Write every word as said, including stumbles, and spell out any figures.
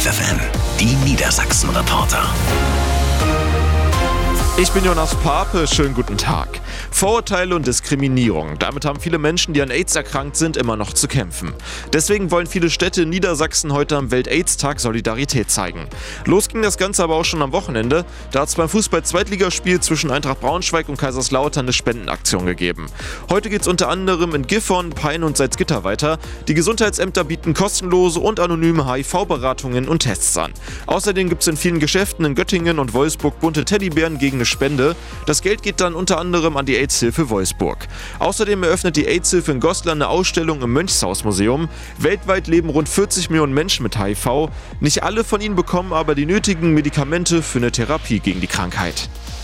F F M, die Niedersachsen-Reporter. Ich bin Jonas Pape, schönen guten Tag. Vorurteile und Diskriminierung. Damit haben viele Menschen, die an AIDS erkrankt sind, immer noch zu kämpfen. Deswegen wollen viele Städte in Niedersachsen heute am Welt-AIDS-Tag Solidarität zeigen. Los ging das Ganze aber auch schon am Wochenende. Da hat es beim Fußball-Zweitligaspiel zwischen Eintracht Braunschweig und Kaiserslautern eine Spendenaktion gegeben. Heute geht es unter anderem in Gifhorn, Peine und Salzgitter weiter. Die Gesundheitsämter bieten kostenlose und anonyme H I V-Beratungen und Tests an. Außerdem gibt es in vielen Geschäften in Göttingen und Wolfsburg bunte Teddybären gegen eine Spende. Das Geld geht dann unter anderem an die AIDS-Hilfe Wolfsburg. Außerdem eröffnet die AIDS-Hilfe in Goslar eine Ausstellung im Mönchshaus-Museum. Weltweit leben rund vierzig Millionen Menschen mit H I V. Nicht alle von ihnen bekommen aber die nötigen Medikamente für eine Therapie gegen die Krankheit.